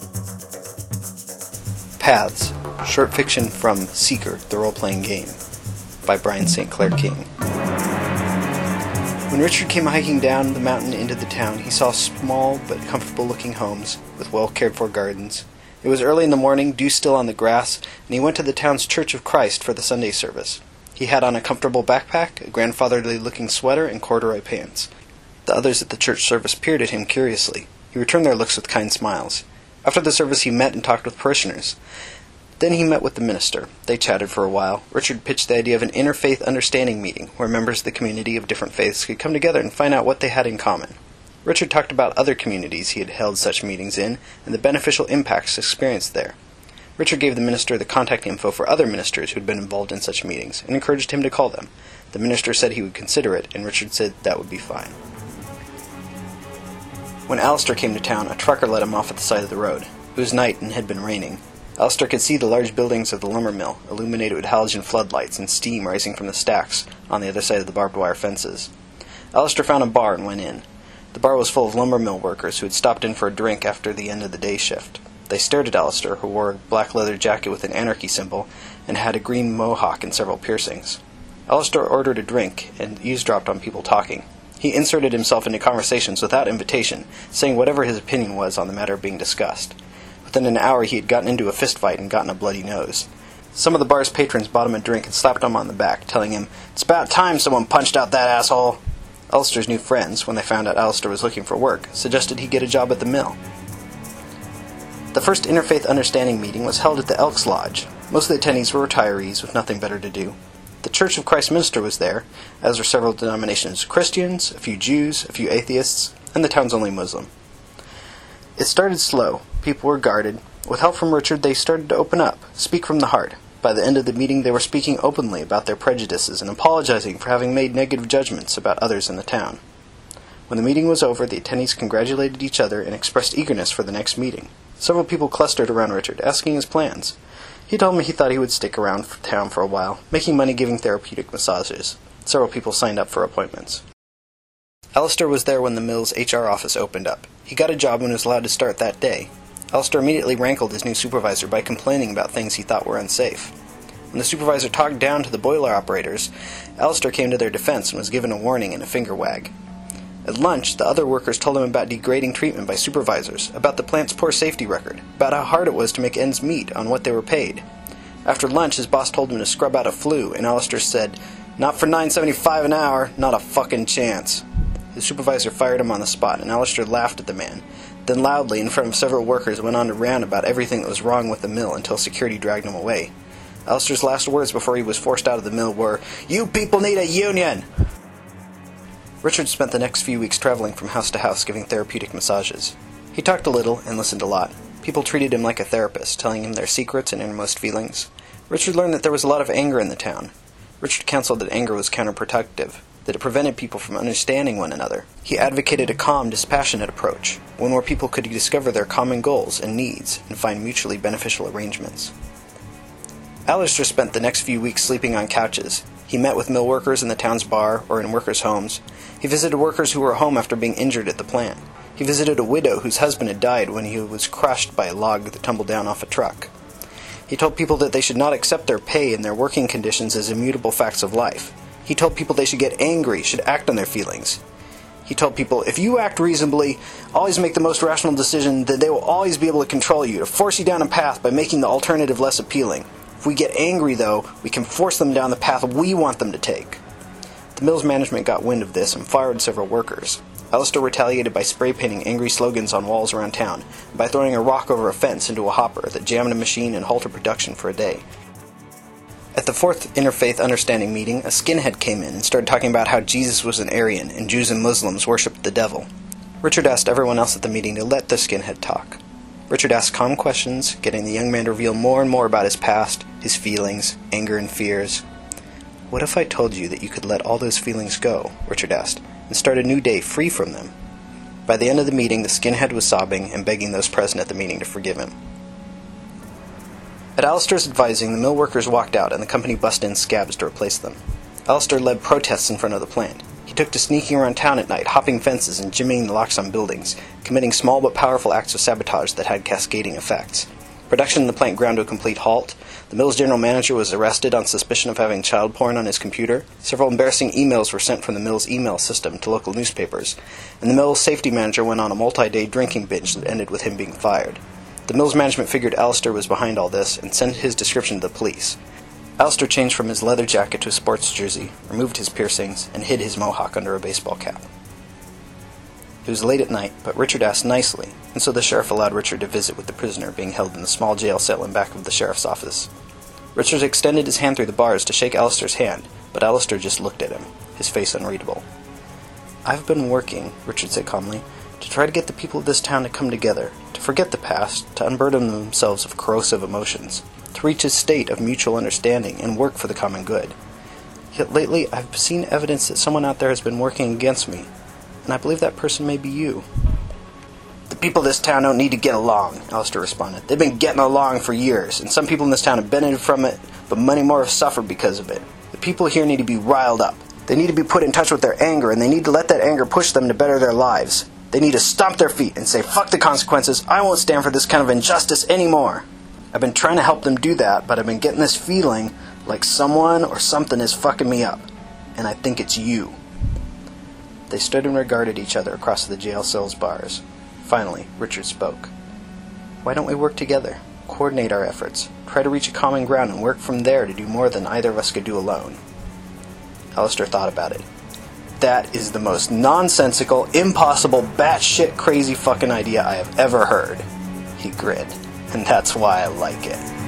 Paths, short fiction from Seeker, the role-playing game, by Brian St. Clair King. When Richard came hiking down the mountain into the town, he saw small but comfortable-looking homes with well-cared-for gardens. It was early in the morning, dew still on the grass, and he went to the town's Church of Christ for the Sunday service. He had on a comfortable backpack, a grandfatherly-looking sweater, and corduroy pants. The others at the church service peered at him curiously. He returned their looks with kind smiles. After the service he met and talked with parishioners. Then he met with the minister. They chatted for a while. Richard pitched the idea of an interfaith understanding meeting, where members of the community of different faiths could come together and find out what they had in common. Richard talked about other communities he had held such meetings in, and the beneficial impacts experienced there. Richard gave the minister the contact info for other ministers who had been involved in such meetings, and encouraged him to call them. The minister said he would consider it, and Richard said that would be fine. When Alistair came to town, a trucker let him off at the side of the road. It was night and had been raining. Alistair could see the large buildings of the lumber mill, illuminated with halogen floodlights and steam rising from the stacks on the other side of the barbed wire fences. Alistair found a bar and went in. The bar was full of lumber mill workers who had stopped in for a drink after the end of the day shift. They stared at Alistair, who wore a black leather jacket with an anarchy symbol and had a green mohawk and several piercings. Alistair ordered a drink and eavesdropped on people talking. He inserted himself into conversations without invitation, saying whatever his opinion was on the matter being discussed. Within an hour he had gotten into a fistfight and gotten a bloody nose. Some of the bar's patrons bought him a drink and slapped him on the back, telling him, "It's about time someone punched out that asshole." Alistair's new friends, when they found out Alistair was looking for work, suggested he get a job at the mill. The first Interfaith Understanding meeting was held at the Elks Lodge. Most of the attendees were retirees with nothing better to do. The Church of Christ minister was there, as were several denominations of Christians, a few Jews, a few atheists, and the town's only Muslim. It started slow. People were guarded. With help from Richard, they started to open up, speak from the heart. By the end of the meeting, they were speaking openly about their prejudices and apologizing for having made negative judgments about others in the town. When the meeting was over, the attendees congratulated each other and expressed eagerness for the next meeting. Several people clustered around Richard, asking his plans. He told them he thought he would stick around for town for a while, making money giving therapeutic massages. Several people signed up for appointments. Alistair was there when the mill's HR office opened up. He got a job and was allowed to start that day. Alistair immediately rankled his new supervisor by complaining about things he thought were unsafe. When the supervisor talked down to the boiler operators, Alistair came to their defense and was given a warning and a finger wag. At lunch, the other workers told him about degrading treatment by supervisors, about the plant's poor safety record, about how hard it was to make ends meet on what they were paid. After lunch, his boss told him to scrub out a flue, and Alistair said, "Not for $9.75 an hour, not a fucking chance." His supervisor fired him on the spot, and Alistair laughed at the man. Then loudly, in front of several workers, went on to rant about everything that was wrong with the mill until security dragged him away. Alistair's last words before he was forced out of the mill were, "You people need a union!" Richard spent the next few weeks traveling from house to house giving therapeutic massages. He talked a little and listened a lot. People treated him like a therapist, telling him their secrets and innermost feelings. Richard learned that there was a lot of anger in the town. Richard counseled that anger was counterproductive, that it prevented people from understanding one another. He advocated a calm, dispassionate approach, one where people could discover their common goals and needs and find mutually beneficial arrangements. Alistair spent the next few weeks sleeping on couches. He met with mill workers in the town's bar or in workers' homes. He visited workers who were home after being injured at the plant. He visited a widow whose husband had died when he was crushed by a log that tumbled down off a truck. He told people that they should not accept their pay and their working conditions as immutable facts of life. He told people they should get angry, should act on their feelings. He told people, if you act reasonably, always make the most rational decision, then they will always be able to control you, to force you down a path by making the alternative less appealing. If we get angry, though, we can force them down the path we want them to take. The mill's management got wind of this and fired several workers. Alistair retaliated by spray painting angry slogans on walls around town, and by throwing a rock over a fence into a hopper that jammed a machine and halted production for a day. At the fourth Interfaith Understanding meeting, a skinhead came in and started talking about how Jesus was an Aryan and Jews and Muslims worshipped the devil. Richard asked everyone else at the meeting to let the skinhead talk. Richard asked calm questions, getting the young man to reveal more and more about his past, his feelings, anger and fears. "What if I told you that you could let all those feelings go?" Richard asked, "and start a new day free from them?" By the end of the meeting, the skinhead was sobbing and begging those present at the meeting to forgive him. At Alistair's advising, the mill workers walked out and the company busted in scabs to replace them. Alistair led protests in front of the plant. He took to sneaking around town at night, hopping fences and jimmying the locks on buildings, committing small but powerful acts of sabotage that had cascading effects. Production in the plant ground to a complete halt. The mill's general manager was arrested on suspicion of having child porn on his computer. Several embarrassing emails were sent from the mill's email system to local newspapers. And the mill's safety manager went on a multi-day drinking binge that ended with him being fired. The mill's management figured Alistair was behind all this and sent his description to the police. Alistair changed from his leather jacket to a sports jersey, removed his piercings, and hid his mohawk under a baseball cap. It was late at night, but Richard asked nicely, and so the sheriff allowed Richard to visit with the prisoner being held in the small jail cell in back of the sheriff's office. Richard extended his hand through the bars to shake Alistair's hand, but Alistair just looked at him, his face unreadable. "I've been working," Richard said calmly, "to try to get the people of this town to come together, to forget the past, to unburden themselves of corrosive emotions, to reach a state of mutual understanding and work for the common good. Yet lately I've seen evidence that someone out there has been working against me, and I believe that person may be you." "The people of this town don't need to get along," Alistair responded. "They've been getting along for years, and some people in this town have benefited from it, but many more have suffered because of it. The people here need to be riled up. They need to be put in touch with their anger, and they need to let that anger push them to better their lives. They need to stomp their feet and say, 'Fuck the consequences, I won't stand for this kind of injustice anymore.' I've been trying to help them do that, but I've been getting this feeling like someone or something is fucking me up, and I think it's you." They stood and regarded each other across the jail cell's bars. Finally, Richard spoke. "Why don't we work together, coordinate our efforts, try to reach a common ground and work from there to do more than either of us could do alone?" Alistair thought about it. "That is the most nonsensical, impossible, batshit crazy fucking idea I have ever heard." He grinned. "And that's why I like it."